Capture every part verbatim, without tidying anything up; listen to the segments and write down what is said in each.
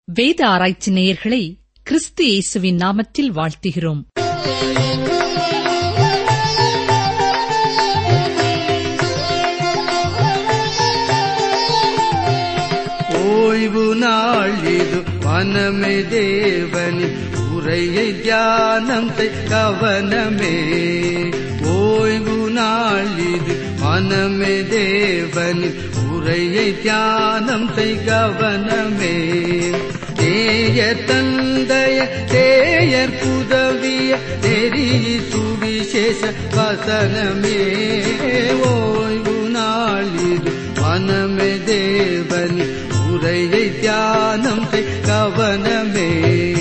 வேத ஆராய்ச்சி நேயர்களை கிறிஸ்து இயேசுவின் நாமத்தில் வாழ்த்துகிறோம். ஓய்வு நாள் இது மனமே தேவனின் உரையை தியானம் கவனமே. ஓய்வு நாள் இது மனமே தேவனின் உரையை தியானம் கவனமே. தேயர் தந்தைய தேயர் புதவிய நெறி சுவிசேஷ வசனமே. ஓய்வு நாள் இது மனமே தேவனின் உரையை தியானம் கவனமே.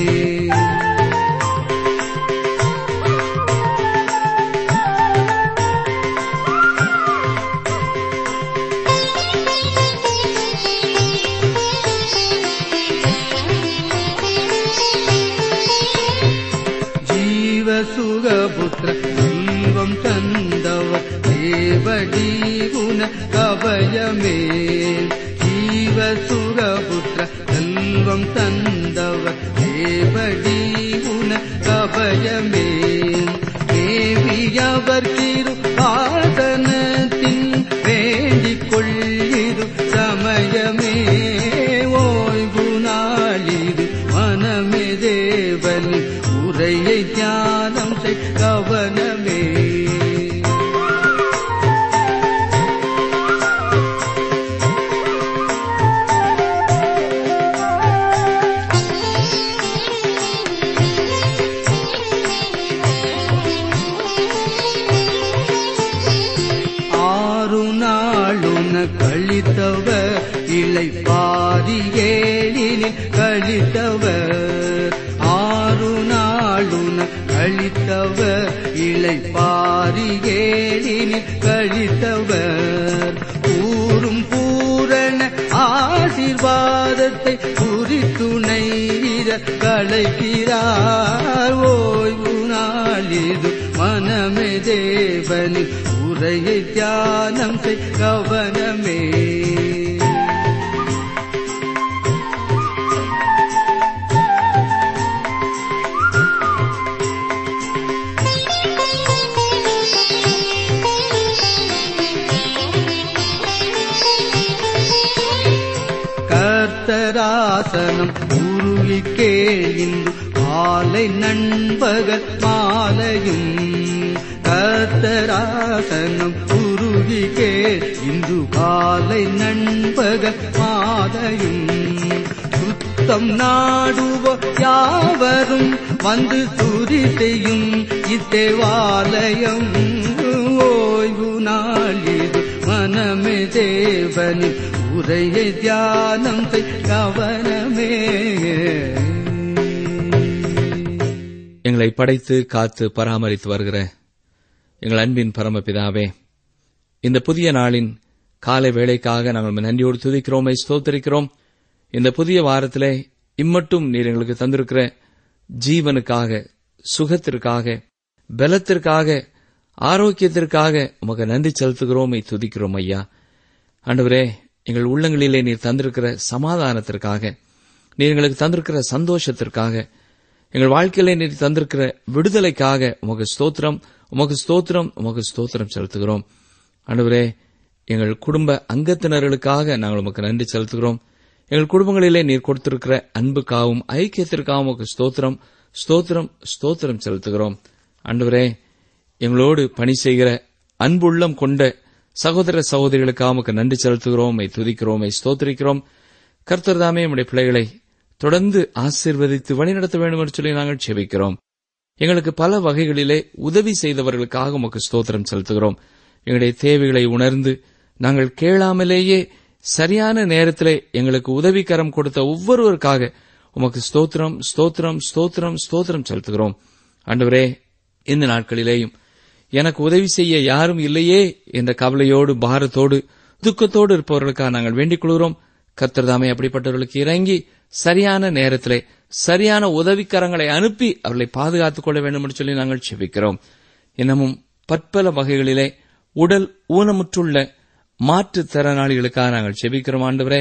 சுகபுத்திர செல்வம் தந்தவர் தேவடி குண கவயமே. ஜீவ சுகபுத்திர செல்வம் தந்தவர் தேவடி குண கவயமே. தேவியவர் திரு ஆதனத்தின் வேண்டிக் கொள்ளிரு சமயமே. ஓய்வு நாளிது மனமே தேவனி உரையை தியானம் கவனமே. ஆறு நாளுன கழித்தவர் இளை பாரியேனில் கழித்தவர். ஆறு நாளுன கழித்தவர் இளை பாரியேனில் கழித்தவர். கூறும் பூரண ஆசீர்வாதத்தை குறித்துணை களைக்கிறார். ஓய்வு நாளிது மனமே தேவனி உரையை தியானம் கவனமே. கர்த்தராசனம் உருகி கேளிந்து காலை நண்பகல் மாலையும். கர்த்தராசனம் உருகி கேளிந்து காலை நண்பகல் மாலையும். சுத்தம் நாடுவோ யாவரும் வந்து துதி செய்யும் இத்தேவாலயம். ஓய்வு நாளிது மனமே தேவனி உரையை தியானம் கவனமே. எங்களை படைத்து காத்து பராமரித்து வருகிற எங்கள் அன்பின் பரமபிதாவே, இந்த புதிய நாளின் காலை வேளைக்காக நாங்கள் நன்றியோடு துதிக்கிறோம், ஸ்தோத்திரிக்கிறோம். இந்த புதிய வாரத்திலே இம்மட்டும் நீர் எங்களுக்கு தந்திருக்கிற ஜீவனுக்காக, சுகத்திற்காக, பலத்திற்காக, ஆரோக்கியத்திற்காக உமக்கு நன்றி செலுத்துகிறோம், துதிக்கிறோம் ஐயா. ஆண்டவரே, எங்கள் உள்ளங்களிலே நீர் தந்திருக்கிற சமாதானத்திற்காக, நீர் எங்களுக்கு தந்திருக்கிற சந்தோஷத்திற்காக, எங்கள் வாழ்க்கையிலே நீர் தந்திருக்கிற விடுதலைக்காக உமக்கு ஸ்தோத்திரம், உமக்கு ஸ்தோத்திரம், உமக்கு ஸ்தோத்திரம் செலுத்துகிறோம். ஆண்டவரே, எங்கள் குடும்ப அங்கத்தினர்களுக்காக நாங்கள் உமக்கு நன்றி செலுத்துகிறோம். எங்கள் குடும்பங்களிலே நீர் கொடுத்திருக்கிற அன்புக்காகவும் ஐக்கியத்திற்காகவும் உமக்கு ஸ்தோத்திரம், ஸ்தோத்திரம், ஸ்தோத்திரம் செலுத்துகிறோம். ஆண்டவரே, எங்களோடு பணி செய்கிற அன்புள்ளம் கொண்ட சகோதர சகோதரிகளுக்காக உமக்கு நன்றி செலுத்துகிறோம், துதிக்கிறோம், ஸ்தோத்திரிக்கிறோம். கர்த்தர் தாமே நம்முடைய பிள்ளைகளை தொடர்ந்து ஆசீர்வதித்து வழிநடத்த வேண்டும் என்று சொல்லி நாங்கள் செபிக்கிறோம். எங்களுக்கு பல வகைகளிலே உதவி செய்தவர்களுக்காக உமக்கு ஸ்தோத்திரம் செலுத்துகிறோம். எங்களுடைய தேவைகளை உணர்ந்து நாங்கள் கேளாமலேயே சரியான நேரத்திலே எங்களுக்கு உதவிக்கரம் கொடுத்த ஒவ்வொருவருக்காக உமக்கு ஸ்தோத்திரம், ஸ்தோத்திரம், ஸ்தோத்திரம், ஸ்தோத்திரம் செலுத்துகிறோம். ஆண்டவரே, இந்த நாட்களிலேயும் எனக்கு உதவி செய்ய யாரும் இல்லையே என்ற கவலையோடு, பாரத்தோடு, துக்கத்தோடு இருப்பவர்களுக்காக நாங்கள் வேண்டிக் கொள்கிறோம். கர்த்தர் தாமே அப்படிப்பட்டவர்களுக்கு இறங்கி சரியான நேரத்திலே சரியான உதவிக்கரங்களை அனுப்பி அவர்களை பாதுகாத்துக் கொள்ள வேண்டும் என்று சொல்லி நாங்கள் செபிக்கிறோம். இன்னமும் பற்பல வகைகளிலே உடல் ஊனமுற்றுள்ள மாற்றுத்திறனாளிகளுக்காக நாங்கள் செபிக்கிறோம். ஆண்டவரே,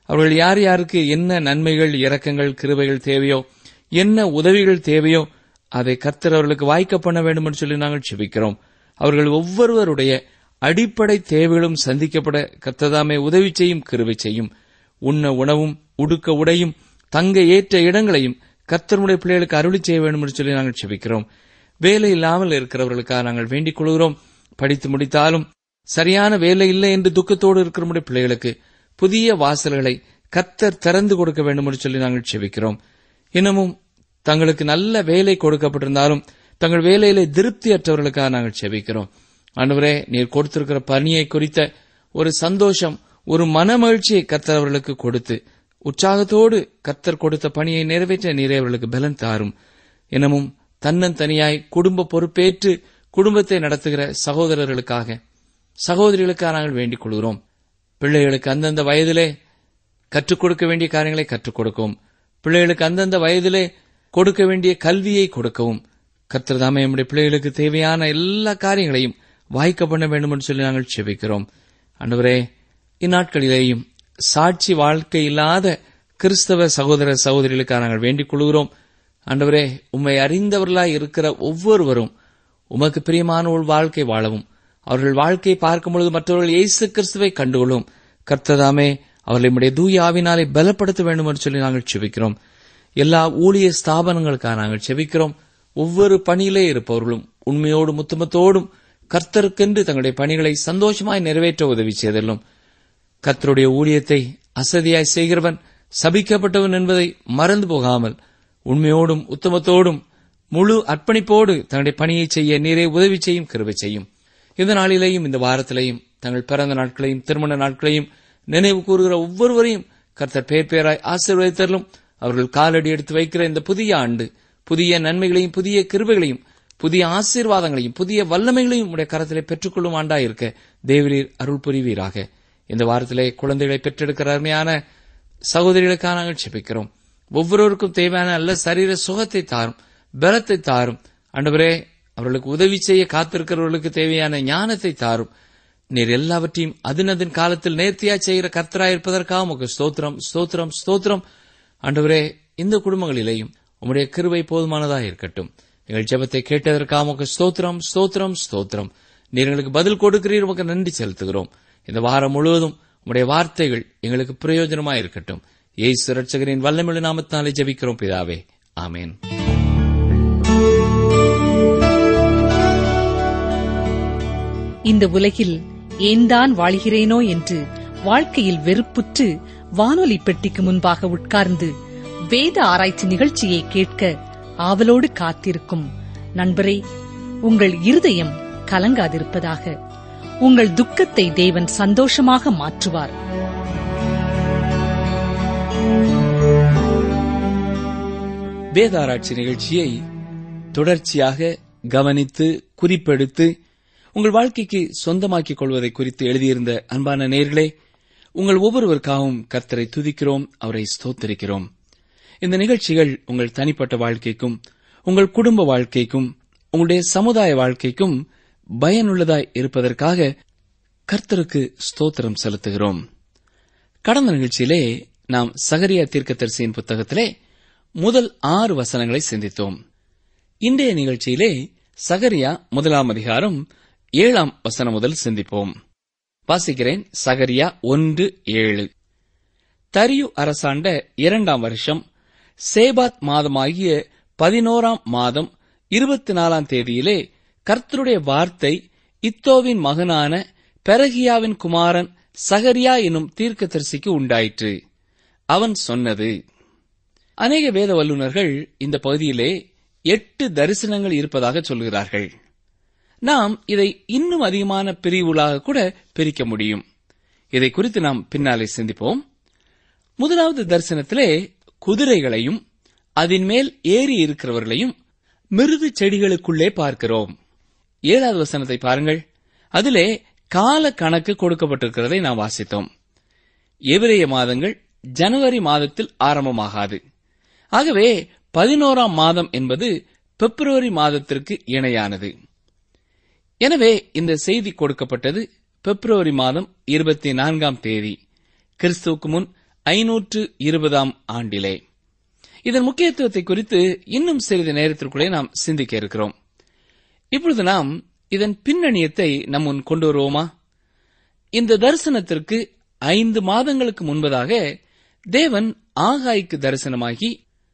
அவர்கள் யார் யாருக்கு என்ன நன்மைகள், இரக்கங்கள், கிருபைகள் தேவையோ, என்ன உதவிகள் தேவையோ அதை கர்த்தர் அவர்களுக்கு வாய்க்க பண்ண வேண்டும் என்று சொல்லி நாங்கள் ஜெபிக்கிறோம். அவர்கள் ஒவ்வொருவருடைய அடிப்படை தேவைகளும் சந்திக்கப்பட கர்த்ததாமே உதவி செய்யும், கிருபை செய்யும். உண்ண உணவும், உடுக்க உடையும், தங்க ஏற்ற இடங்களையும் கர்த்தருடைய பிள்ளைகளுக்கு அருளி செய்ய வேண்டும் என்று சொல்லி நாங்கள் ஜெபிக்கிறோம். வேலை இல்லாமல் இருக்கிறவர்களுக்காக நாங்கள் வேண்டிக் கொள்கிறோம். படித்து முடித்தாலும் சரியான வேலை இல்லை என்று துக்கத்தோடு இருக்கிற நம்முடைய பிள்ளைகளுக்கு புதிய வாசல்களை கர்த்தர் திறந்து கொடுக்க வேண்டும் என்று சொல்லி நாங்கள் ஜெபிக்கிறோம். இன்னமும் தங்களுக்கு நல்ல வேலை கொடுக்கப்பட்டிருந்தாலும் தங்கள் வேலையிலே திருப்தியற்றவர்களுக்காக நாங்கள் ஜெபிக்கிறோம். ஆண்டவரே, நீர் கொடுத்திருக்கிற பணியை குறித்த ஒரு சந்தோஷம், ஒரு மனமகிழ்ச்சியை கர்த்தர் அவர்களுக்கு கொடுத்து உற்சாகத்தோடு கர்த்தர் கொடுத்த பணியை நிறைவேற்ற நீரே அவர்களுக்கு பலன் தாரும். இன்னமும் தன்னந்தனியாய் குடும்ப பொறுப்பேற்று குடும்பத்தை நடத்துகிற சகோதரர்களுக்காக, சகோதரிகளுக்காக நாங்கள் வேண்டிக் கொள்கிறோம். பிள்ளைகளுக்கு அந்தந்த வயதிலே கற்றுக் கொடுக்க வேண்டிய காரியங்களை கற்றுக் கொடுக்கவும், பிள்ளைகளுக்கு அந்தந்த வயதிலே கொடுக்க வேண்டிய கல்வியை கொடுக்கவும் கர்த்தர் தாமே நம்முடைய பிள்ளைகளுக்கு தேவையான எல்லா காரியங்களையும் வாய்க்க பண்ண வேண்டும் என்று சொல்லி நாங்கள் ஜெபிக்கிறோம். ஆண்டவரே, இந்நாட்களிலேயும் சாட்சி வாழ்க்கை இல்லாத கிறிஸ்தவ சகோதர சகோதரிகளுக்காக நாங்கள் வேண்டிக் கொள்கிறோம். ஆண்டவரே, உம்மை அறிந்தவர்களாய் இருக்கிற ஒவ்வொருவரும் உமக்கு பிரியமான ஒரு வாழ்க்கை வாழவும், அவர்கள் வாழ்க்கையை பார்க்கும் பொழுது மற்றவர்கள் இயேசு கிறிஸ்துவை கண்டுகொள்ளும் கர்த்ததாமே அவர்களை நம்முடைய தூய ஆவினாலே பலப்படுத்த வேண்டும் என்று சொல்லி நாங்கள் ஜெபிக்கிறோம். எல்லா ஊழிய ஸ்தாபனங்களுக்காக நாங்கள் ஜெபிக்கிறோம். ஒவ்வொரு பணியிலே இருப்பவர்களும் உண்மையோடும் உத்தமத்தோடும் கர்த்தருக்கென்று தங்களுடைய பணிகளை சந்தோஷமாய் நிறைவேற்ற உதவி செய்தலும். கர்த்தருடைய ஊழியத்தை அசதியாய் செய்கிறவன் சபிக்கப்பட்டவன் என்பதை மறந்து போகாமல் உண்மையோடும் உத்தமத்தோடும் முழு அர்ப்பணிப்போடு தன்னுடைய பணியை செய்ய நீரே உதவி செய்யும், கிருபை செய்யும். இந்த நாளிலேயும் இந்த வாரத்திலேயும் தங்கள் பிறந்த நாட்களையும் திருமண நாட்களையும் நினைவு கூறுகிற ஒவ்வொருவரையும் கர்த்தர் பேர் பேராய் ஆசீர்வதித்தருளும். அவர்கள் காலடி எடுத்து வைக்கிற இந்த புதிய ஆண்டு புதிய நன்மைகளையும் புதிய கிருபைகளையும் புதிய ஆசீர்வாதங்களையும் புதிய வல்லமைகளையும் உடைய கரத்திலே பெற்றுக்கொள்ளும் ஆண்டாயிருக்க தேவரீர் அருள் புரிவீராக. இந்த வாரத்திலே குழந்தைகளை பெற்றெடுக்கிற அருமையான சகோதரிகளுக்காக நாங்கள் ஜெபிக்கிறோம். ஒவ்வொருவருக்கும் தேவையான நல்ல சரீர சுகத்தை தாரும், பலத்தை தாரும். ஆண்டவரே, அவர்களுக்கு உதவி செய்ய காத்திருக்கிறவர்களுக்கு தேவையான ஞானத்தை தாரும். நீர் எல்லாவற்றையும் அதினதின் காலத்தில் நேர்த்தியாய் செய்கிற கர்த்தராயிருப்பதற்காக உமக்கு ஸ்தோத்திரம், ஸ்தோத்திரம், ஸ்தோத்திரம். ஆண்டவரே, இந்த குடும்பங்களிலேயும் உம்முடைய கிருபை போதுமானதாக இருக்கட்டும். எங்கள் ஜெபத்தை கேட்டதற்காக உமக்கு ஸ்தோத்திரம், ஸ்தோத்திரம், ஸ்தோத்திரம். நீர் எங்களுக்கு பதில் கொடுக்கிறீர், உமக்கு நன்றி செலுத்துகிறோம். இந்த வாரம் முழுவதும் உம்முடைய வார்த்தைகள் எங்களுக்கு பிரயோஜனமாக இருக்கட்டும். இயேசு இரட்சகரின் வல்லமையுள்ள நாமத்தினாலே ஜெபிக்கிறோம் பிதாவே, ஆமென். இந்த உலகில் ஏன்தான் வாழ்கிறேனோ என்று வாழ்க்கையில் வெறுப்புற்று வானொலி பெட்டிக்கு முன்பாக உட்கார்ந்து வேத ஆராய்ச்சி நிகழ்ச்சியை கேட்க ஆவலோடு காத்திருக்கும் நண்பரே, உங்கள் இருதயம் கலங்காதிருப்பதாக. உங்கள் துக்கத்தை தேவன் சந்தோஷமாக மாற்றுவார். வேத ஆராய்ச்சி நிகழ்ச்சியை தொடர்ச்சியாக கவனித்து குறிப்பெடுத்து உங்கள் வாழ்க்கைக்கு சொந்தமாக்கிக் கொள்வதை குறித்து எழுதியிருந்த அன்பான நேயர்களே, உங்கள் ஒவ்வொருவருக்காகவும் கர்த்தரை துதிக்கிறோம், அவரை ஸ்தோத்திரிக்கிறோம். இந்த நிகழ்ச்சிகள் உங்கள் தனிப்பட்ட வாழ்க்கைக்கும் உங்கள் குடும்ப வாழ்க்கைக்கும் உங்களுடைய சமுதாய வாழ்க்கைக்கும் பயனுள்ளதாய் இருப்பதற்காக கர்த்தருக்கு ஸ்தோத்திரம் செலுத்துகிறோம். கடந்த நிகழ்ச்சியிலே நாம் சகரியா தீர்க்கதரிசியின் புத்தகத்திலே முதல் ஆறு வசனங்களை சிந்தித்தோம். இன்றைய நிகழ்ச்சியிலே சகரியா முதலாம் அதிகாரம் ஏழாம் வசனம் முதல் சிந்திப்போம். வாசிக்கிறேன். சகரியா ஒன்று ஏழு. தரியு அரசாண்ட இரண்டாம் வருஷம் சேபாத் மாதமாகிய பதினோராம் மாதம் இருபத்தி நாலாம் தேதியிலே கர்த்தருடைய வார்த்தை இத்தோவின் மகனான பெரகியாவின் குமாரன் சகரியா என்னும் தீர்க்கதரிசிக்கு உண்டாயிற்று. அவன் சொன்னது. அநேக வேத வல்லுநர்கள் இந்த பகுதியிலே எட்டு தரிசனங்கள் இருப்பதாக சொல்கிறார்கள். நாம் இதை இன்னும் அதிகமான பிரிவுகளாக கூட பிரிக்க முடியும். இதை குறித்து நாம் பின்னாலே சிந்திப்போம். முதலாவது தரிசனத்திலே குதிரைகளையும் அதன் மேல் ஏறி இருக்கிறவர்களையும் மிருது செடிகளுக்குள்ளே பார்க்கிறோம். ஏழாவது வசனத்தை பாருங்கள். அதிலே கால கணக்கு கொடுக்கப்பட்டிருக்கிறதை நாம் வாசித்தோம். எபிரேய மாதங்கள் ஜனவரி மாதத்தில் ஆரம்பமாகாது. ஆகவே பதினோராம் மாதம் என்பது பிப்ரவரி மாதத்திற்கு இணையானது. எனவே இந்த செய்தி கொடுக்கப்பட்டது பிப்ரவரி மாதம் இருபத்தி நான்காம் தேதி, கிறிஸ்துவுக்கு முன் ஐநூற்று இருபதாம் ஆண்டிலே. இதன் முக்கியத்துவத்தை குறித்து இன்னும் சிறிது நேரத்திற்குள்ளே நாம் சிந்திக்க இருக்கிறோம். இப்பொழுது நாம் இதன் பின்னணியத்தை நம் முன் கொண்டு வருவோமா? இந்த தரிசனத்திற்கு ஐந்து மாதங்களுக்கு முன்பதாக தேவன் ஆகாய்க்கு தரிசனமாகி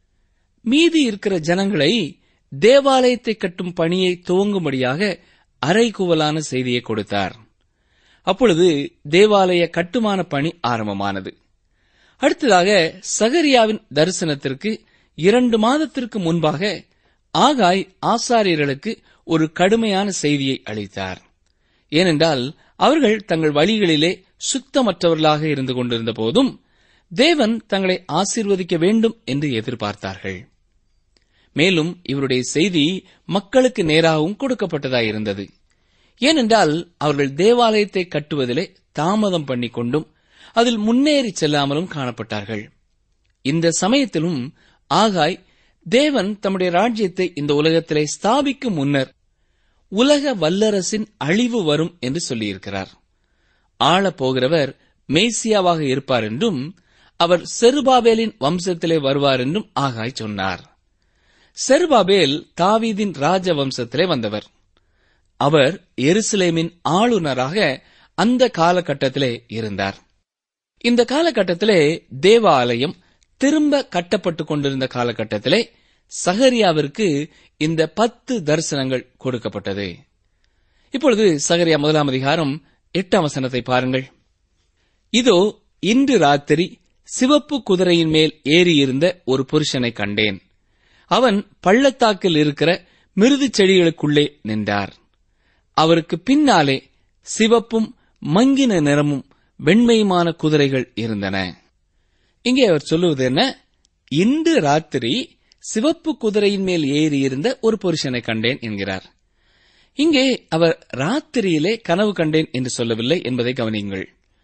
மீதி இருக்கிற ஜனங்களை தேவாலயத்தை கட்டும் பணியை துவங்கும்படியாக அறைகூவலான செய்தியை கொடுத்தார். அப்பொழுது தேவாலய கட்டுமான பணி ஆரம்பமானது. அடுத்ததாக சகரியாவின் தரிசனத்திற்கு இரண்டு மாதத்திற்கு முன்பாக ஆகாய் ஆசாரியர்களுக்கு ஒரு கடுமையான செய்தியை அளித்தார். ஏனென்றால் அவர்கள் தங்கள் வழிகளிலே சுத்தமற்றவர்களாக இருந்து கொண்டிருந்த போதும் தேவன் தங்களை ஆசீர்வதிக்க வேண்டும் என்று எதிர்பார்த்தார்கள். மேலும் இவருடைய செய்தி மக்களுக்கு நேராகவும் கொடுக்கப்பட்டதாயிருந்தது. ஏனென்றால் அவர்கள் தேவாலயத்தை கட்டுவதிலே தாமதம் பண்ணிக்கொண்டும் அதில் முன்னேறி செல்லாமலும் காணப்பட்டார்கள். இந்த சமயத்திலும் ஆகாய் தேவன் தம்முடைய ராஜ்யத்தை இந்த உலகத்திலே ஸ்தாபிக்கும் முன்னர் உலக வல்லரசின் அழிவு வரும் என்று சொல்லியிருக்கிறார். ஆளப் போகிறவர் மேசியாவாக இருப்பார் என்றும் அவர் செருபாபேலின் வம்சத்திலே வருவார் என்றும் ஆகாய் சொன்னார். செருபாபேல் தாவீதின் ராஜ வம்சத்திலே வந்தவர். அவர் எருசலேமின் ஆளுநராக அந்த காலகட்டத்திலே இருந்தார். இந்த காலகட்டத்திலே தேவாலயம் திரும்ப கட்டப்பட்டுக் கொண்டிருந்த காலகட்டத்திலே சகரியாவிற்கு இந்த பத்து தரிசனங்கள் கொடுக்கப்பட்டது. இப்பொழுது சகரியா முதலாம் அதிகாரம் எட்டாம் வசனத்தை பாருங்கள். இதோ இன்று ராத்திரி சிவப்பு குதிரையின் மேல் ஏறியிருந்த ஒரு புருஷனை கண்டேன். அவன் பள்ளத்தாக்கில் இருக்கிற மிருது செடிகளுக்குள்ளே நின்றார். அவருக்கு பின்னாலே சிவப்பும் மங்கின நிறமும் வெண்மையுமான குதிரைகள் இருந்தன. இங்கே அவர் சொல்லுவது என்ன? இன்று ராத்திரி சிவப்பு குதிரையின் மேல் ஏறியிருந்த ஒரு புருஷனை கண்டேன் என்கிறார். இங்கே அவர் ராத்திரியிலே கனவு கண்டேன் என்று சொல்லவில்லை என்பதை கவனியுங்கள்.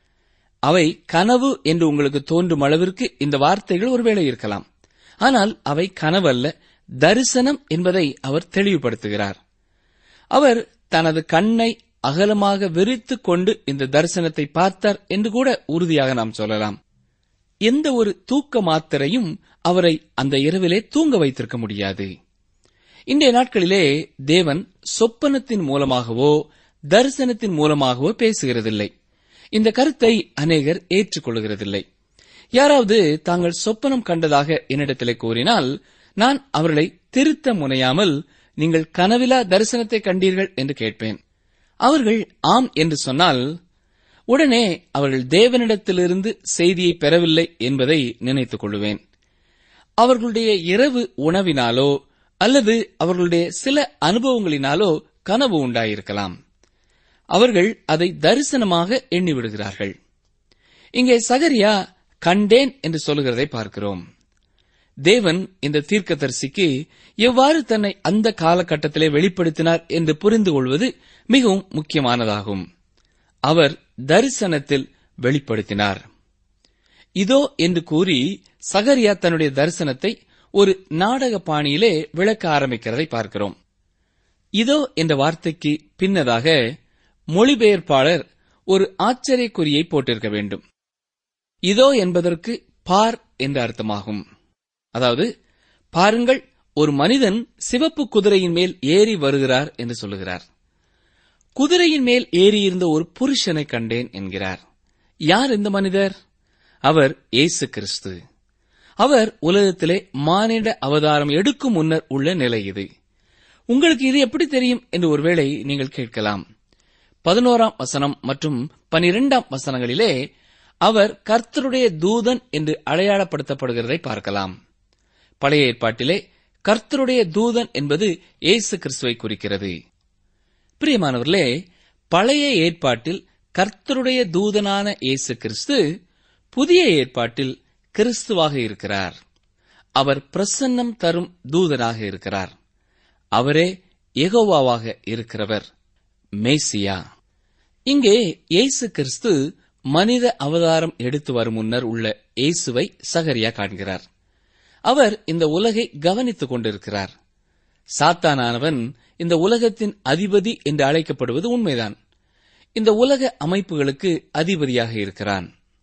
அவை கனவு என்று உங்களுக்கு தோன்றும் அளவிற்கு இந்த வார்த்தைகள் ஒருவேளை இருக்கலாம். ஆனால் அவை கனவு அல்ல, தரிசனம் என்பதை அவர் தெளிவுபடுத்துகிறார். அவர் தனது கண்ணை அகலமாக விரித்துக் கொண்டு இந்த தரிசனத்தை பார்த்தார் என்று கூட உறுதியாக நாம் சொல்லலாம். எந்த ஒரு தூக்க மாத்திரையும் அவரை அந்த இரவிலே தூங்க வைத்திருக்க முடியாது. இன்றைய நாட்களிலே தேவன் சொப்பனத்தின் மூலமாகவோ தரிசனத்தின் மூலமாகவோ பேசுகிறதில்லை. இந்த கருத்தை அநேகர் ஏற்றுக்கொள்கிறதில்லை. யாராவது தாங்கள் சொப்பனம் கண்டதாக என்னிடத்திலே கூறினால் நான் அவர்களை திருத்த முனையாமல் நீங்கள் கனவிலா தரிசனத்தை கண்டீர்கள் என்று கேட்பேன். அவர்கள் ஆம் என்று சொன்னால் உடனே அவர்கள் தேவனிடத்திலிருந்து செய்தியை பெறவில்லை என்பதை நினைத்துக் கொள்வேன். அவர்களுடைய இரவு உணவினாலோ அல்லது அவர்களுடைய சில அனுபவங்களினாலோ கனவு உண்டாயிருக்கலாம். அவர்கள் அதை தரிசனமாக எண்ணிவிடுகிறார்கள். இங்கே சகரியா கண்டேன் என்று சொல்லுகிறதை பார்க்கிறோம். தேவன் இந்த தீர்க்கதரிசிக்கு எவ்வாறு தன்னை அந்த காலகட்டத்திலே வெளிப்படுத்தினார் என்று புரிந்து கொள்வது மிகவும் முக்கியமானதாகும். அவர் தரிசனத்தில் வெளிப்படுத்தினார். இதோ என்று கூறி சகரியா தன்னுடைய தரிசனத்தை ஒரு நாடக பாணியிலே விளக்க ஆரம்பிக்கிறதை பார்க்கிறோம். இதோ என்ற வார்த்தைக்கு பின்னதாக மொழிபெயர்ப்பாளர் ஒரு ஆச்சரியக்குறியை போட்டிருக்க வேண்டும். இதோ என்பதற்கு பார் என்ற அர்த்தமாகும். அதாவது பாருங்கள், ஒரு மனிதன் சிவப்பு குதிரையின் மேல் ஏறி வருகிறார் என்று சொல்லுகிறார். குதிரையின் மேல் ஏறியிருந்த ஒரு புருஷனை கண்டேன் என்கிறார். யார் இந்த மனிதர்? அவர் இயேசு கிறிஸ்து. அவர் உலகத்திலே மானிட அவதாரம் எடுக்கும் முன்னர் உள்ள நிலை இது. உங்களுக்கு இது எப்படி தெரியும் என்று ஒருவேளை நீங்கள் கேட்கலாம். பதினோராம் வசனம் மற்றும் பனிரெண்டாம் வசனங்களிலே அவர் கர்த்தருடைய தூதன் என்று அடையாளப்படுத்தப்படுகிறதை பார்க்கலாம். பழைய ஏற்பாட்டிலே கர்த்தருடைய தூதன் என்பது இயேசு கிறிஸ்துவை குறிக்கிறது. பிரியமானவர்களே, பழைய ஏற்பாட்டில் கர்த்தருடைய தூதனான இயேசு கிறிஸ்து புதிய ஏற்பாட்டில் கிறிஸ்துவாக இருக்கிறார். அவர் பிரசன்னம் தரும் தூதனாக இருக்கிறார். அவரே யெகோவாவாக இருக்கிறவர், மேசியா. இங்கே இயேசு கிறிஸ்து மனித அவதாரம் எடுத்து வரும் முன்னர் உள்ள இயேசுவை சகரியா காண்கிறார். அவர் இந்த உலகை கவனித்துக் கொண்டிருக்கிறார். சாத்தானானவன் இந்த உலகத்தின் அதிபதி என்று அழைக்கப்படுவது உண்மைதான். இந்த உலக அமைப்புகளுக்கு அதிபதியாக இருக்கிறான்.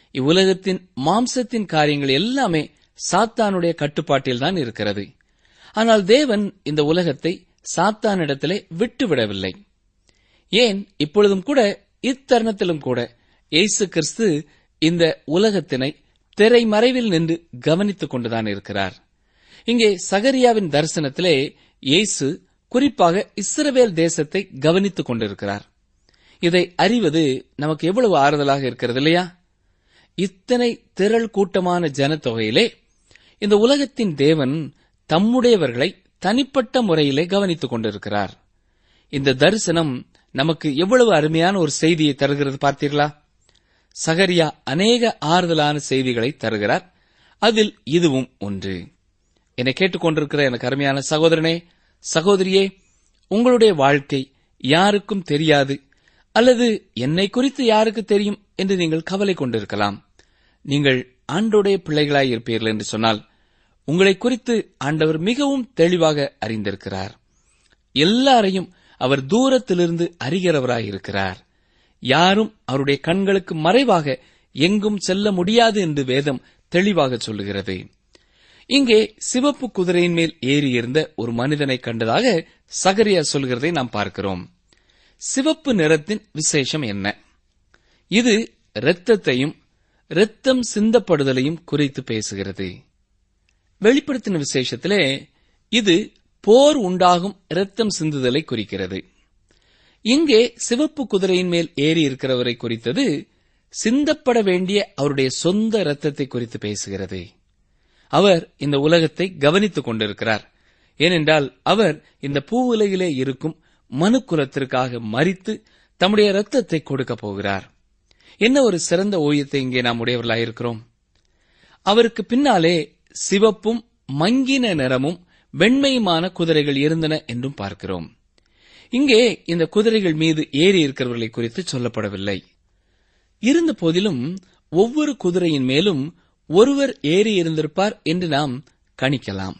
இவ்வுலகத்தின் மாம்சத்தின் காரியங்கள் எல்லாமே சாத்தானுடைய கட்டுப்பாட்டில்தான் இருக்கிறது. ஆனால் தேவன் இந்த உலகத்தை சாத்தானிடத்திலே விட்டுவிடவில்லை. ஏன் இப்பொழுதும் கூட, இத்தருணத்திலும் கூட இயேசு கிறிஸ்து இந்த உலகத்தினை திரைமறைவில் நின்று கவனித்துக் கொண்டுதான் இருக்கிறார். இங்கே சகரியாவின் தரிசனத்திலே இயேசு குறிப்பாக இஸ்ரவேல் தேசத்தை கவனித்துக் கொண்டிருக்கிறார். இதை அறிவது நமக்கு எவ்வளவு ஆறுதலாக இருக்கிறது இல்லையா? இத்தனை திரள் கூட்டமான ஜனத்தொகையிலே இந்த உலகத்தின் தேவன் தம்முடையவர்களை தனிப்பட்ட முறையிலே கவனித்துக் கொண்டிருக்கிறார். இந்த தரிசனம் நமக்கு எவ்வளவு அருமையான ஒரு செய்தியை தருகிறது பார்த்தீர்களா? சகரியா அநேக ஆறுதலான செய்திகளை தருகிறார். அதில் இதுவும் ஒன்று. என்னை கேட்டுக்கொண்டிருக்கிற எனக்கு அருமையான சகோதரனே, சகோதரியே, உங்களுடைய வாழ்க்கை யாருக்கும் தெரியாது அல்லது என்னை குறித்து யாருக்கு தெரியும் என்று நீங்கள் கவலை கொண்டிருக்கலாம். நீங்கள் ஆண்டவருடைய பிள்ளைகளாய் இருப்பீர்கள் என்று சொன்னால் உங்களை குறித்து ஆண்டவர் மிகவும் தெளிவாக அறிந்திருக்கிறார். எல்லாரையும் அவர் தூரத்திலிருந்து அறிகிறவராயிருக்கிறார். யாரும் அவருடைய கண்களுக்கு மறைவாக எங்கும் செல்ல முடியாது என்று வேதம் தெளிவாக சொல்லுகிறது. இங்கே சிவப்பு குதிரையின் மேல் ஏறியிருந்த ஒரு மனிதனை கண்டதாக சகரியா சொல்கிறதை நாம் பார்க்கிறோம். சிவப்பு நிறத்தின் விசேஷம் என்ன? இது இரத்தத்தையும் இரத்தம் சிந்தப்படுதலையும் குறித்து பேசுகிறது. வெளிப்படுத்தின விசேஷத்திலே இது போர் உண்டாகும் இரத்தம் சிந்துதலை குறிக்கிறது. இங்கே சிவப்பு குதிரையின் மேல் ஏறி இருக்கிறவரை குறித்தது சிந்தப்பட வேண்டிய அவருடைய சொந்த இரத்தத்தை குறித்து பேசுகிறது. அவர் இந்த உலகத்தை கவனித்துக் கொண்டிருக்கிறார். ஏனென்றால் அவர் இந்த பூவுலகிலே இருக்கும் மனுக்குலத்திற்காக மரித்து தம்முடைய இரத்தத்தை கொடுக்கப் போகிறார். என்ன ஒரு சிறந்த ஓய்யத்தை இங்கே நாம் உடையவர்களாயிருக்கிறோம். அவருக்கு பின்னாலே சிவப்பும் மங்கின நிறமும் வெண்மையுமான குதிரைகள் இருந்தன என்றும் பார்க்கிறோம். இங்கே இந்த குதிரைகள் மீது ஏறி இருக்கிறவர்களை குறித்து சொல்லப்படவில்லை. இருந்த போதிலும் ஒவ்வொரு குதிரையின் மேலும் ஒருவர் ஏறி இருந்திருப்பார் என்று நாம் கணிக்கலாம்.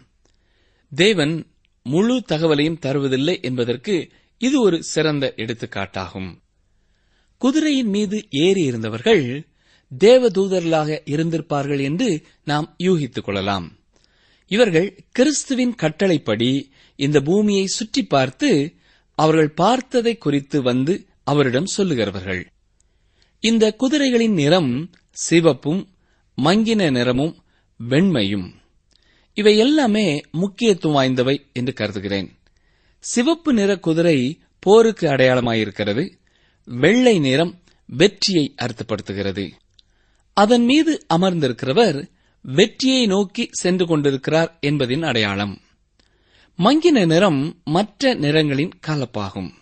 தேவன் முழு தகவலையும் தருவதில்லை என்பதற்கு இது ஒரு சிறந்த எடுத்துக்காட்டாகும். குதிரையின் மீது ஏறி இருந்தவர்கள் தேவதூதர்களாக இருந்திருப்பார்கள் என்று நாம் யூகித்துக் கொள்ளலாம். இவர்கள் கிறிஸ்துவின் கட்டளைப்படி இந்த பூமியை சுற்றி பார்த்து அவர்கள் பார்த்ததை குறித்து வந்து அவரிடம் சொல்லுகிறவர்கள். இந்த குதிரைகளின் நிறம் சிவப்பும் மங்கின நிறமும் வெண்மையும். இவை எல்லாமே முக்கியத்துவம் வாய்ந்தவை என்று கருதுகிறேன். சிவப்பு நிற குதிரை போருக்கு அடையாளமாயிருக்கிறது. வெள்ளை நிறம் வெற்றியை அர்த்தப்படுத்துகிறது. அதன் மீது அமர்ந்திருக்கிறவர் வெற்றியை நோக்கி சென்று கொண்டிருக்கிறார் என்பதின் அடையாளம். மங்கின நிறம் மற்ற நிறங்களின் கலப்பாகும்.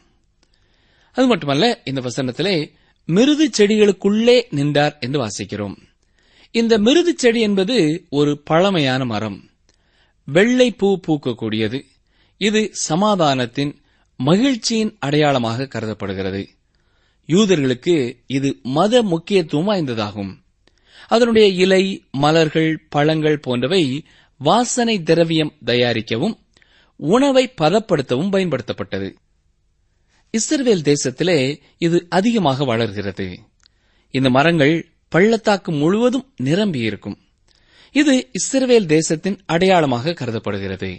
அது மட்டுமல்ல, இந்த வசனத்திலே மிருது செடிகளுக்குள்ளே நின்றார் என்று வாசிக்கிறோம். இந்த மிருது செடி என்பது ஒரு பழமையான மரம். வெள்ளை பூ பூக்கக்கூடியது. இது சமாதானத்தின் மகிழ்ச்சியின் அடையாளமாக கருதப்படுகிறது. யூதர்களுக்கு இது மத முக்கியத்துவம் வாய்ந்ததாகும். அதனுடைய இலை, மலர்கள், பழங்கள் போன்றவை வாசனை திரவியம் தயாரிக்கவும் உணவை பதப்படுத்தவும் பயன்படுத்தப்பட்டது. இஸ்ரவேல் தேசத்திலே இது அதிகமாக வளர்கிறது. இந்த மரங்கள் பள்ளத்தாக்கு முழுவதும் நிரம்பியிருக்கும். இது இஸ்ரவேல் தேசத்தின் அடையாளமாக கருதப்படுகிறது.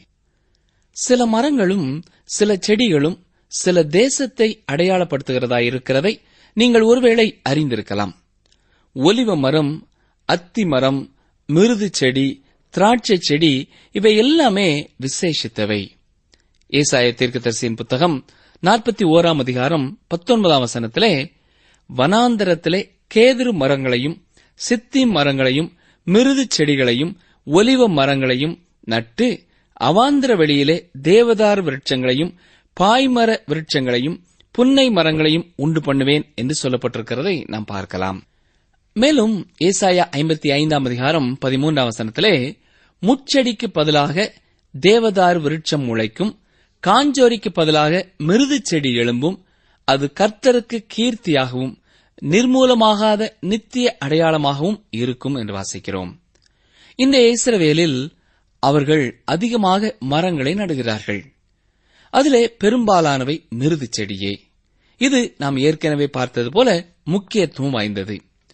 சில மரங்களும் சில செடிகளும் சில தேசத்தை அடையாளப்படுத்துகிறதாயிருக்கிறதை நீங்கள் ஒருவேளை அறிந்திருக்கலாம். ஒலிவ மரம், அத்தி மரம், மிருது செடி, திராட்சை செடி இவை எல்லாமே விசேஷித்தவை. ஏசாயா தீர்க்கதரிசியின் புத்தகம் நாற்பத்தி ஓராம் அதிகாரம் பத்தொன்பதாம் வசனத்திலே வனாந்தரத்திலே கேதுரு மரங்களையும் சித்திம் மரங்களையும் மிருது செடிகளையும் ஒலிவ மரங்களையும் நட்டு அவாந்திர வெளியிலே தேவதார் விருட்சங்களையும் பாய்மர விருட்சங்களையும் புன்னை மரங்களையும் உண்டு பண்ணுவேன் என்று சொல்லப்பட்டிருக்கிறதை நாம் பார்க்கலாம். மேலும் ஏசாயா ஐம்பத்தி ஐந்தாம் அதிகாரம் பதிமூன்றாம் வசனத்திலே முச்செடிக்கு பதிலாக தேவதார் விருட்சம் முளைக்கும், காஞ்சோரிக்கு பதிலாக மிருது செடி எழும்பும், அது கர்த்தருக்கு கீர்த்தியாகவும் நிர்மூலமாகாத நித்திய அடையாளமாகவும் இருக்கும் என்று வாசிக்கிறோம். இந்த இஸ்ரவேலில் அவர்கள் அதிகமாக மரங்களை நடுகிறார்கள். அதிலே பெரும்பாலானவை மிருது செடியே. இது நாம் ஏற்கனவே பார்த்தது போல முக்கியத்துவம் வாய்ந்தது.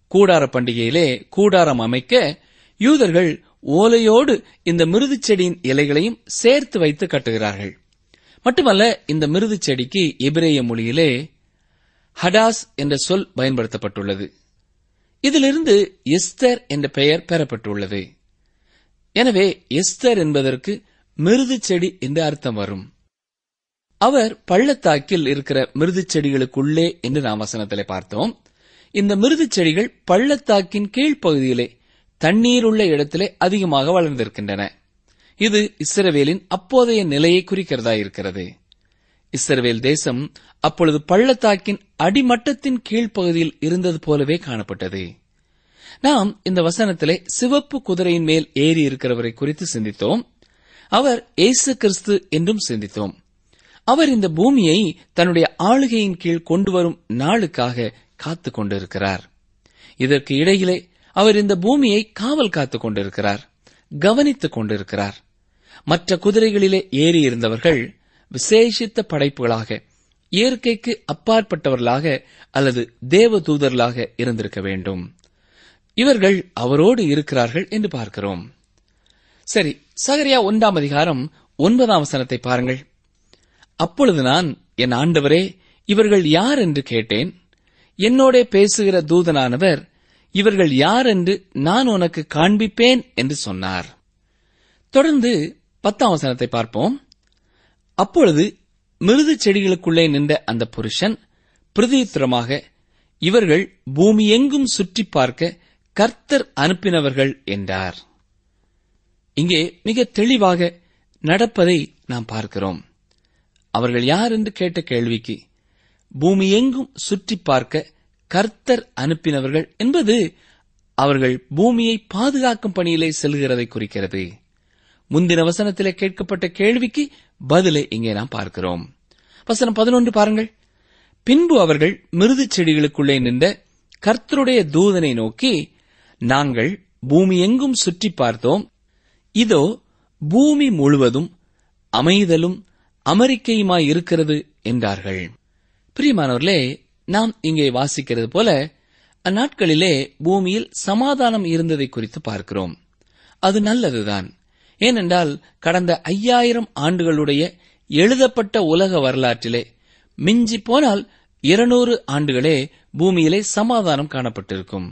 கூடார பண்டிகையிலே கூடாரம் அமைக்க யூதர்கள் ஓலையோடு இந்த மிருதுச் செடியின் இலைகளையும் சேர்த்து வைத்து கட்டுகிறார்கள். மட்டுமல்ல, இந்த மிருதுச் செடிக்கு எபிரேய மொழியிலே ஹடாஸ் என்ற சொல் பயன்படுத்தப்பட்டுள்ளது. இதிலிருந்து எஸ்தர் என்ற பெயர் பெறப்பட்டுள்ளது. எனவே எஸ்தர் என்பதற்கு மிருது செடி என்று அர்த்தம் வரும். அவர் பள்ளத்தாக்கில் இருக்கிற மிருது செடிகளுக்குள்ளே என்று நாம் வசனத்திலே பார்த்தோம். இந்த மிருது செடிகள் பள்ளத்தாக்கின் கீழ்ப்பகுதியிலே தண்ணீர் உள்ள இடத்திலே அதிகமாக வளர்ந்திருக்கின்றன. இது இஸ்ரவேலின் அப்போதைய நிலையை குறிக்கிறதா இருக்கிறது. இஸ்ரவேல் தேசம் அப்பொழுது பள்ளத்தாக்கின் அடிமட்டத்தின் கீழ்ப்பகுதியில் இருந்தது போலவே காணப்பட்டது. நாம் இந்த வசனத்திலே சிவப்பு குதிரையின் மேல் ஏறி இருக்கிறவரை குறித்து சிந்தித்தோம். அவர் இயேசு கிறிஸ்து என்றும் சிந்தித்தோம். அவர் இந்த பூமியை தன்னுடைய ஆளுகையின் கீழ் கொண்டு வரும் நாளுக்காக காத்துக் கொண்டிருக்கிறார். இதற்கு இடையிலே அவர் இந்த பூமியை காவல் காத்துக் கொண்டிருக்கிறார், கவனித்துக் கொண்டிருக்கிறார். மற்ற குதிரைகளிலே ஏறி இருந்தவர்கள் விசேஷித்த படைப்புகளாக, இயற்கைக்கு அப்பாற்பட்டவர்களாக அல்லது தேவ தூதர்களாக இருந்திருக்க வேண்டும். இவர்கள் அவரோடு இருக்கிறார்கள் என்று பார்க்கிறோம். சரி, சகரியா ஒன்றாம் அதிகாரம் ஒன்பதாம் வசனத்தை பாருங்கள். அப்பொழுது நான், என் ஆண்டவரே, இவர்கள் யார் என்று கேட்டேன். என்னோடே பேசுகிற தூதனானவர், இவர்கள் யார் என்று நான் உனக்கு காண்பிப்பேன் என்று சொன்னார். தொடர்ந்து பத்தாம் வசனத்தை பார்ப்போம். அப்பொழுது மிருது செடிகளுக்குள்ளே நின்ற அந்த புருஷன் பிரதியுத்தரமாக, இவர்கள் பூமி எங்கும் சுற்றி பார்க்க கர்த்தர் அனுப்பினவர்கள் என்றார். இங்கே மிக தெளிவாக நடப்பதை நாம் பார்க்கிறோம். அவர்கள் யார் என்று கேட்ட கேள்விக்கு பூமி எங்கும் சுற்றி பார்க்க கர்த்தர் அனுப்பினவர்கள் என்பது அவர்கள் பூமியை பாதுகாக்கும் பணியிலே செல்கிறதை குறிக்கிறது. முந்தின வசனத்திலே கேட்கப்பட்ட கேள்விக்கு பதிலை இங்கே நாம் பார்க்கிறோம். வசனம் பதினொன்று பாருங்கள். பின்பு அவர்கள் மிருது செடிகளுக்குள்ளே நின்ற கர்த்தருடைய தூதனை நோக்கி, நாங்கள் பூமி எங்கும் சுற்றி பார்த்தோம், இதோ பூமி முழுவதும் அமைதலும் அமெரிக்கையுமாய் இருக்கிறது என்றார்கள். பிரியமானவர்களே, நாம் இங்கே வாசிக்கிறது போல அந்நாட்களிலே பூமியில் சமாதானம் இருந்ததை குறித்து பார்க்கிறோம். அது நல்லதுதான். ஏனென்றால் கடந்த ஐயாயிரம் ஆண்டுகளுடைய எழுதப்பட்ட உலக வரலாற்றிலே மிஞ்சி போனால் இருநூறு ஆண்டுகளே பூமியிலே சமாதானம் காணப்பட்டிருக்கும்.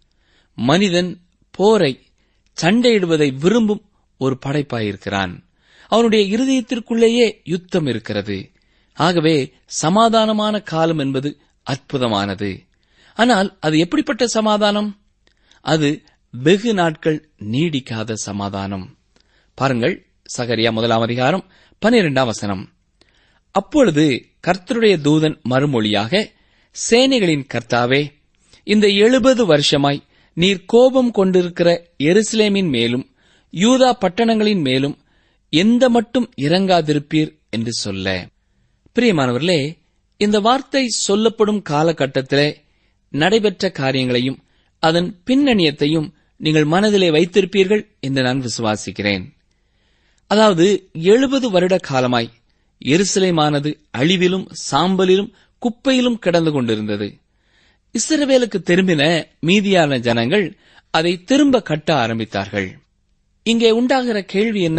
மனிதன் போரை, சண்டையிடுவதை விரும்பும் ஒரு படைப்பாயிருக்கிறான். அவனுடைய இருதயத்திற்குள்ளேயே யுத்தம் இருக்கிறது. ஆகவே சமாதானமான காலம் என்பது அற்புதமானது. ஆனால் அது எப்படிப்பட்ட சமாதானம்? அது வெகு நாட்கள் நீடிக்காத சமாதானம். பாருங்கள், சகரியா முதலாம் அதிகாரம் பனிரெண்டாம் வசனம். அப்பொழுது கர்த்தருடைய தூதன் மறுமொழியாக, சேனைகளின் கர்த்தாவே, இந்த எழுபது வருஷமாய் நீர் கோபம் கொண்டிருக்கிற எருசலேமின் மேலும் யூதா பட்டணங்களின் மேலும் எந்த மட்டும் இறங்காதிருப்பீர் என்று சொல்ல. பிரியமானவர்களே, இந்த வார்த்தை சொல்லப்படும் காலகட்டத்திலே நடைபெற்ற காரியங்களையும் அதன் பின்னணியத்தையும் நீங்கள் மனதிலே வைத்திருப்பீர்கள் என்று நான் விசுவாசிக்கிறேன். அதாவது எழுபது வருட காலமாய் எருசலேமானது அழிவிலும் சாம்பலிலும் குப்பையிலும் கிடந்து கொண்டிருந்தது. இஸ்ரவேலுக்கு திரும்பின மீதியான ஜனங்கள் அதை திரும்ப கட்ட ஆரம்பித்தார்கள். இங்கே உண்டாகிற கேள்வி என்ன?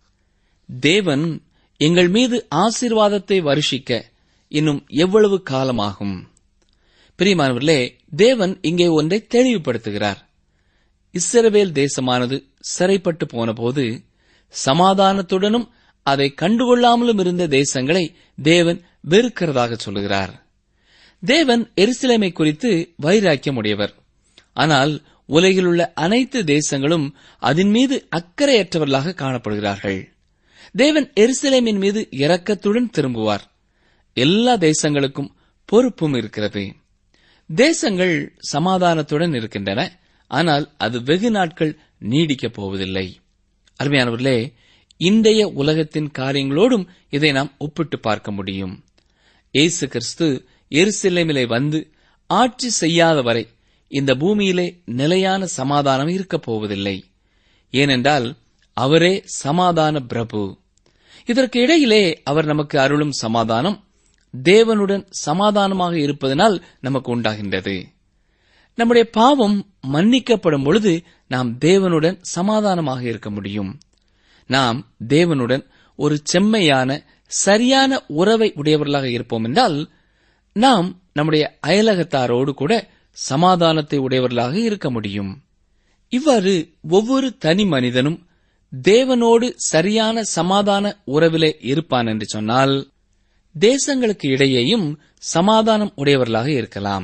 தேவன் எங்கள் மீது ஆசீர்வாதத்தை வருஷிக்க இன்னும் எவ்வளவு காலமாகும்? பிரியமானவர்களே, தேவன் இங்கே ஒன்றை தெளிவுபடுத்துகிறார். இஸ்ரவேல் தேசமானது சிறைப்பட்டு போனபோது சமாதானத்துடனும் அதை கண்டுகொள்ளாமலும் இருந்த தேசங்களை தேவன் வெறுக்கிறதாக சொல்லுகிறார். தேவன் எருசலேமை குறித்து வைராக்கியம் உடையவர். ஆனால் உலகிலுள்ள அனைத்து தேசங்களும் அதன் மீது அக்கறையற்றவர்களாக காணப்படுகிறார்கள். தேவன் எருசலேமின் மீது இரக்கத்துடன் திரும்புவார். எல்லா தேசங்களுக்கும் பொறுப்பும் இருக்கிறது. தேசங்கள் சமாதானத்துடன் இருக்கின்றன, ஆனால் அது வெகு நாட்கள் நீடிக்கப் போவதில்லை. அருமையானவர்களே, இன்றைய உலகத்தின் காரியங்களோடும் இதை நாம் ஒப்பிட்டு பார்க்க முடியும். இயேசு கிறிஸ்து எருசலேமிலே வந்து ஆட்சி செய்யாத வரை இந்த பூமியிலே நிலையான சமாதானம் இருக்கப் போவதில்லை. ஏனென்றால் அவரே சமாதான பிரபு. இதற்கு இடையிலே அவர் நமக்கு அருளும் சமாதானம் தேவனுடன் சமாதானமாக இருப்பதனால் நமக்கு உண்டாகின்றது. நம்முடைய பாவம் மன்னிக்கப்படும் பொழுது நாம் தேவனுடன் சமாதானமாக இருக்க முடியும். நாம் தேவனுடன் ஒரு செம்மையான சரியான உறவை உடையவர்களாக இருப்போம் என்றால் நாம் நம்முடைய அயலகத்தாரோடு கூட சமாதானத்தை உடையவர்களாக இருக்க முடியும். இவ்வாறு ஒவ்வொரு தனி மனிதனும் தேவனோடு சரியான சமாதான உறவிலே இருப்பான் என்று சொன்னால் தேசங்களுக்கு இடையேயும் சமாதானம் உடையவர்களாக இருக்கலாம்.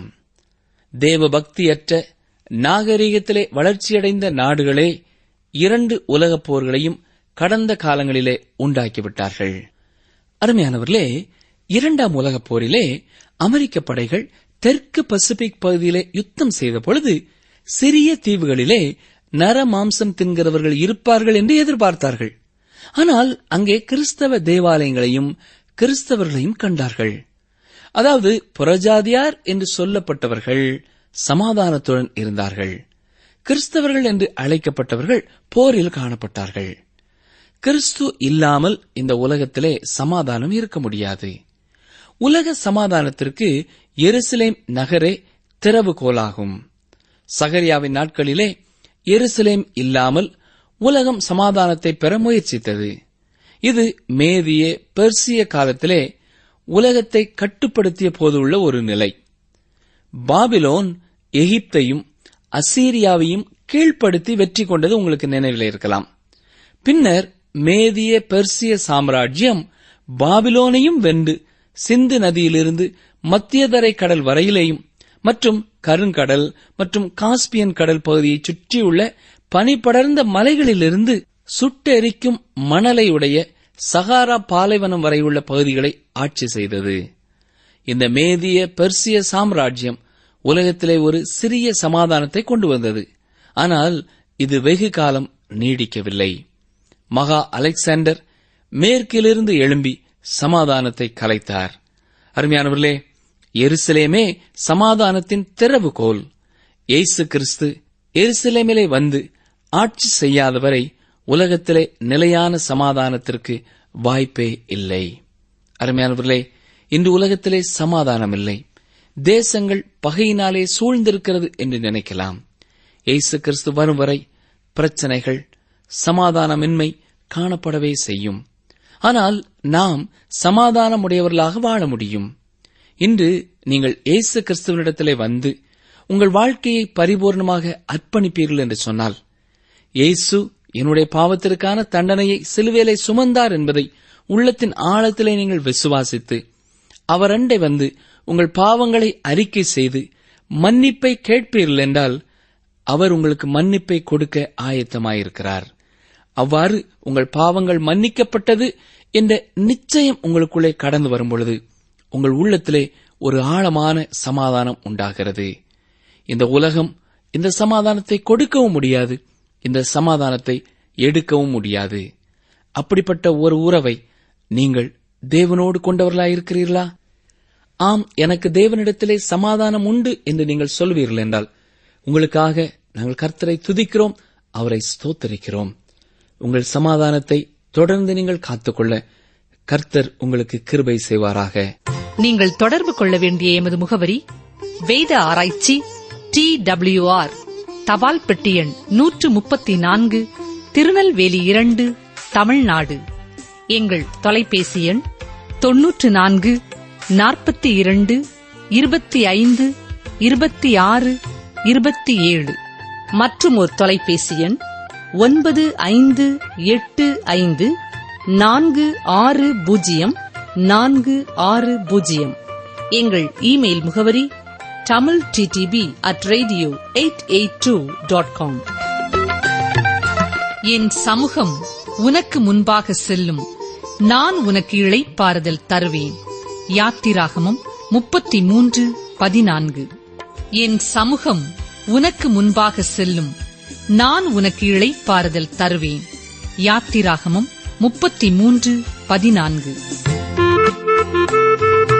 தேவ பக்தியற்ற நாகரீகத்திலே வளர்ச்சியடைந்த நாடுகளே இரண்டு உலகப் போர்களையும் கடந்த காலங்களிலே உண்டாக்கிவிட்டார்கள். அருமையானவர்களே, இரண்டாம் உலகப் போரிலே அமெரிக்க படைகள் தெற்கு பசிபிக் பகுதியிலே யுத்தம் செய்த பொழுது சிறிய தீவுகளிலே நர மாம்சம் தின்கிறவர்கள் இருப்பார்கள் என்று எதிர்பார்த்தார்கள். ஆனால் அங்கே கிறிஸ்தவ தேவாலயங்களையும் கிறிஸ்தவர்களையும் கண்டார்கள். அதாவது புறஜாதியார் என்று சொல்லப்பட்டவர்கள் சமாதானத்துடன் இருந்தார்கள். கிறிஸ்தவர்கள் என்று அழைக்கப்பட்டவர்கள் போரில் காணப்பட்டார்கள். கிறிஸ்து இல்லாமல் இந்த உலகத்திலே சமாதானம் இருக்க முடியாது. உலக சமாதானத்திற்கு எருசலேம் நகரே திறவுகோலாகும். சகரியாவின் நாட்களிலே எருசலேம் இல்லாமல் உலகம் சமாதானத்தை பெற முயற்சித்தது. இது மேதிய பெர்சிய காலத்திலே உலகத்தை கட்டுப்படுத்திய போதுள்ள ஒரு நிலை. பாபிலோன் எகிப்தையும் அசீரியாவையும் கீழ்ப்படுத்தி வெற்றி கொண்டது உங்களுக்கு நினைவில் இருக்கலாம். பின்னர் மேதிய பெர்சிய சாம்ராஜ்யம் பாபிலோனையும் வென்று சிந்து நதியிலிருந்து மத்தியதரை கடல் வரையிலேயும் மற்றும் கருங்கடல் மற்றும் காஸ்பியன் கடல் பகுதியை சுற்றியுள்ள பனிபடர்ந்த மலைகளிலிருந்து சுட்டெரிக்கும் மணலையுடைய சகாரா பாலைவனம் வரையுள்ள பகுதிகளை ஆட்சி செய்தது. இந்த மேதிய பெர்சிய சாம்ராஜ்யம் உலகத்திலே ஒரு சிறிய சமாதானத்தை கொண்டு வந்தது. ஆனால் இது வெகு காலம் நீடிக்கவில்லை. மகா அலெக்சாண்டர் மேற்கிலிருந்து எழும்பி சமாதானத்தை கலைத்தார். அருமையானவர்களே, எருசலேமே சமாதானத்தின் திறவுகோல். இயேசு கிறிஸ்து எருசலேமிலே வந்து ஆட்சி செய்யாதவரை உலகத்திலே நிலையான சமாதானத்திற்கு வாய்ப்பே இல்லை. அருமையானவர்களே, இன்று உலகத்திலே சமாதானம் இல்லை. தேசங்கள் பகையினாலே சூழ்ந்திருக்கிறது என்று நினைக்கலாம். இயேசு கிறிஸ்து வரும் வரை பிரச்சனைகள், சமாதானமின்மை காணப்படவே செய்யும். ஆனால் நாம் சமாதானமுடையவர்களாக வாழ முடியும். இன்று நீங்கள் இயேசு கிறிஸ்துவனிடத்திலே வந்து உங்கள் வாழ்க்கையை பரிபூர்ணமாக அர்ப்பணிப்பீர்கள் என்று சொன்னால், இயேசு என்னுடைய பாவத்திற்கான தண்டனையை சிலுவையிலே சுமந்தார் என்பதை உள்ளத்தின் ஆழத்திலே நீங்கள் விசுவாசித்து அவர் அண்டை வந்து உங்கள் பாவங்களை அறிக்கை செய்து மன்னிப்பை கேட்பீர்கள் என்றால் அவர் உங்களுக்கு மன்னிப்பை கொடுக்க ஆயத்தமாயிருக்கிறார். அவ்வாறு உங்கள் பாவங்கள் மன்னிக்கப்பட்டது என்ற நிச்சயம் உங்களுக்குள்ளே கடந்து வரும் பொழுது உங்கள் உள்ளத்திலே ஒரு ஆழமான சமாதானம் உண்டாகிறது. இந்த உலகம் இந்த சமாதானத்தை கொடுக்கவும் முடியாது, இந்த சமாதானத்தை எடுக்கவும் முடியாது. அப்படிப்பட்ட ஒரு உறவை நீங்கள் தேவனோடு கொண்டவர்களாயிருக்கிறீர்களா? ஆம், எனக்கு தேவனிடத்திலே சமாதானம் உண்டு என்று நீங்கள் சொல்வீர்கள் என்றால் உங்களுக்காக நாங்கள் கர்த்தரை துதிக்கிறோம், அவரை ஸ்தோத்தரிக்கிறோம். உங்கள் சமாதானத்தை தொடர்ந்து நீங்கள் காத்துக்கொள்ள கர்த்தர் உங்களுக்கு கிருபை செய்வாராக. நீங்கள் தொடர்பு கொள்ள வேண்டிய எமது முகவரி: வேத ஆராய்ச்சி, டி டபிள்யூ ஆர், தபால் பெட்டி எண் நூற்று முப்பத்தி நான்கு, திருநெல்வேலி இரண்டு, தமிழ்நாடு. எங்கள் தொலைபேசி எண் தொன்னூற்று நான்கு நாற்பத்தி இரண்டு இருபத்தி ஐந்து இருபத்தி ஆறு இருபத்தி ஏழு. மற்றும் ஒரு தொலைபேசி எண் ஒன்பது ஐந்து எட்டு ஐந்து நான்கு ஆறு பூஜ்ஜியம் நான்கு ஆறு பூஜ்ஜியம். எங்கள் இமெயில் முகவரி Tamil DTP at radio eight eight two dot com. என் சமூகம் உனக்கு முன்பாக செல்லும், நான் உனக்கு இளைப்பாறுதல் தருவேன். யாத்திராகமம் முப்பத்தி மூன்று பதினான்கு. என் சமூகம் உனக்கு முன்பாக செல்லும், நான் உனக்கு இளைப்பாறுதல் தருவேன். யாத்திராகமம் முப்பத்தி மூன்று பதினான்கு.